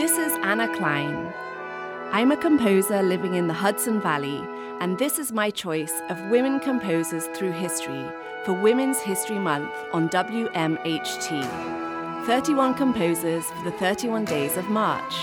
This is Anna Klein. I'm a composer living in the Hudson Valley, and this is my choice of women composers through history for Women's History Month on WMHT. 31 composers for the 31 days of March.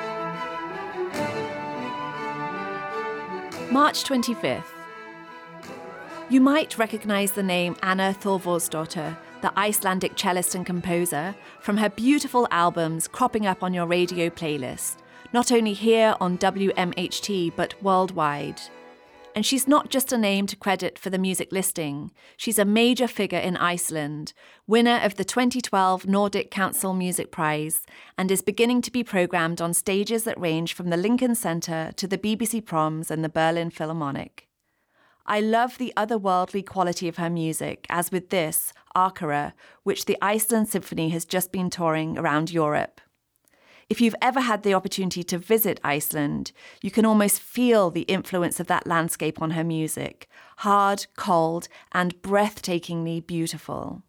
March 25th. You might recognize the name Anna Þorvaldsdóttir, the Icelandic cellist and composer, from her beautiful albums cropping up on your radio playlist, not only here on WMHT but worldwide. And she's not just a name to credit for the music listing, she's a major figure in Iceland, winner of the 2012 Nordic Council Music Prize, and is beginning to be programmed on stages that range from the Lincoln Center to the BBC Proms and the Berlin Philharmonic. I love the otherworldly quality of her music, as with this, Akara, which the Iceland Symphony has just been touring around Europe. If you've ever had the opportunity to visit Iceland, you can almost feel the influence of that landscape on her music, hard, cold, and breathtakingly beautiful.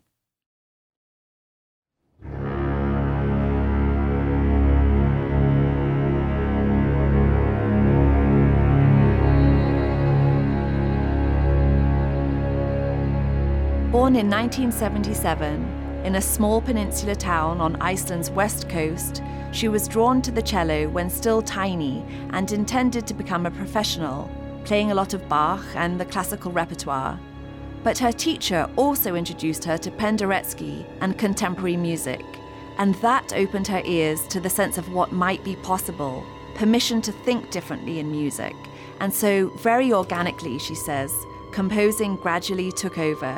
Born in 1977, in a small peninsula town on Iceland's west coast, she was drawn to the cello when still tiny and intended to become a professional, playing a lot of Bach and the classical repertoire. But her teacher also introduced her to Penderecki and contemporary music, and that opened her ears to the sense of what might be possible, permission to think differently in music. And so, very organically, she says, composing gradually took over.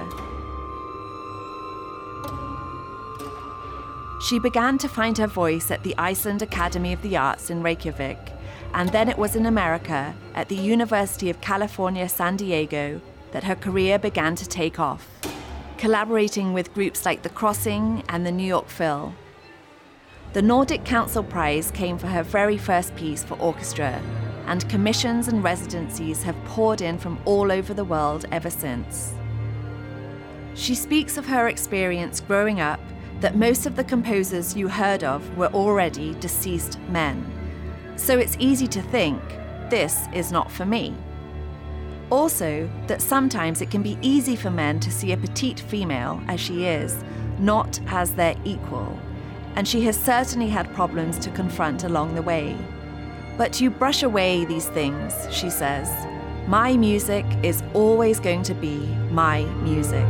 She began to find her voice at the Iceland Academy of the Arts in Reykjavik, and then it was in America, at the University of California, San Diego, that her career began to take off, collaborating with groups like The Crossing and the New York Phil. The Nordic Council Prize came for her very first piece for orchestra, and commissions and residencies have poured in from all over the world ever since. She speaks of her experience growing up, that most of the composers you heard of were already deceased men. So it's easy to think, this is not for me. Also, that sometimes it can be easy for men to see a petite female, as she is, not as their equal. And she has certainly had problems to confront along the way. But you brush away these things, she says. My music is always going to be my music.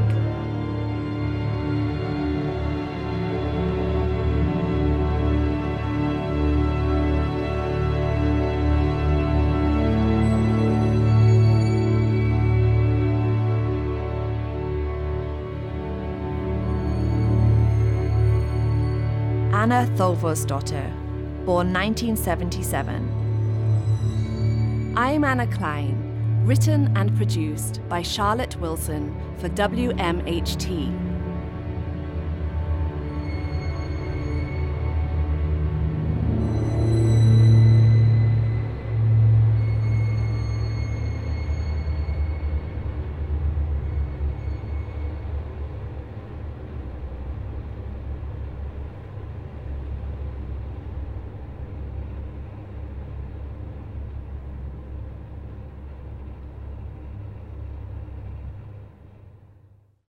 Anna Þorvaldsdóttir, born 1977. I'm Anna Klein, written and produced by Charlotte Wilson for WMHT.